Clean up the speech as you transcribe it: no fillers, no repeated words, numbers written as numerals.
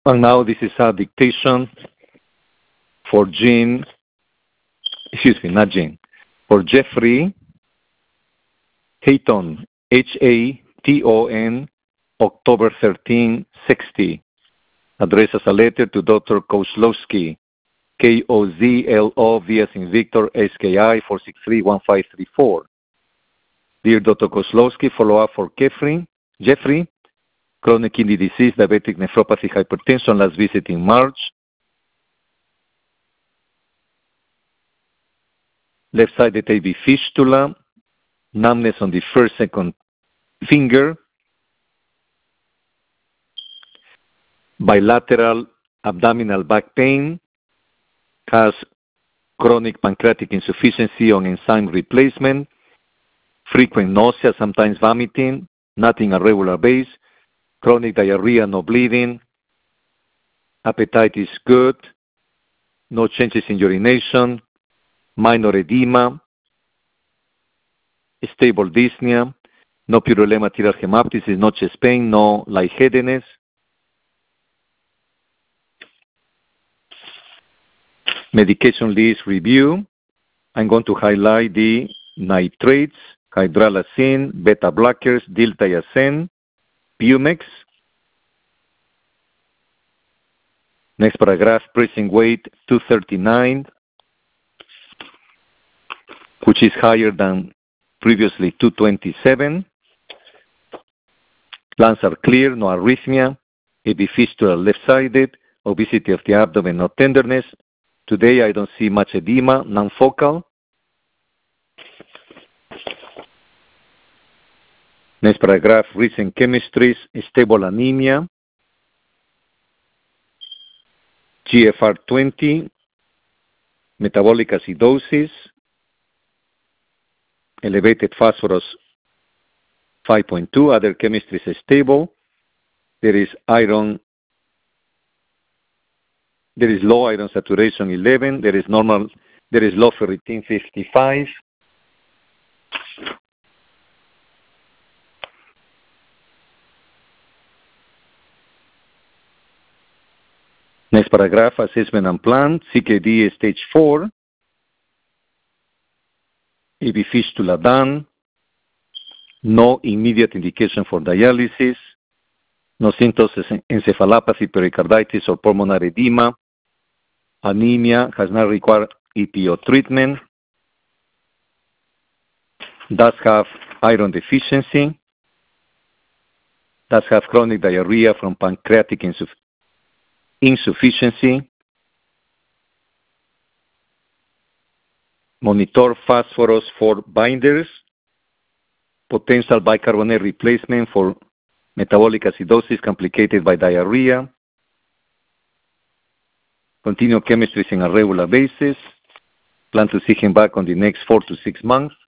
And now this is a dictation for for Jeffrey Hayton, Haton, October 13, 60. Addressed as a letter to Dr. Kozlowski, Kozlo, V as in Victor, SKI 4631534. Dear Dr. Kozlowski, follow-up for Jeffrey, chronic kidney disease, diabetic nephropathy, hypertension, last visit in March. Left-sided AV fistula, numbness on the first, second finger, bilateral abdominal back pain, has chronic pancreatic insufficiency on enzyme replacement, frequent nausea, sometimes vomiting, nothing at regular base, chronic diarrhea, no bleeding, appetite is good, no changes in urination, minor edema, stable dyspnea, no purulema material hemoptysis, no chest pain, no lightheadedness. Medication list review. I'm going to highlight the nitrates, hydralazine, beta blockers, diltiazem, Pumex. Next paragraph, pressing weight 239, which is higher than previously 227. Lungs are clear, no arrhythmia, AV fistula left-sided, obesity of the abdomen, no tenderness. Today I don't see much edema, non-focal. Next paragraph, recent chemistries, stable anemia, GFR 20, metabolic acidosis, elevated phosphorus 5.2, other chemistries is stable. There is low iron saturation 11, there is low ferritin 55. Next paragraph, assessment and plan, CKD stage 4, AV fistula done, no immediate indication for dialysis, no symptoms of encephalopathy, pericarditis, or pulmonary edema, anemia, has not required EPO treatment, does have iron deficiency, does have chronic diarrhea from pancreatic insufficiency, monitor phosphorus for binders, potential bicarbonate replacement for metabolic acidosis complicated by diarrhea, continue chemistries on a regular basis, plan to see him back on the next 4 to 6 months.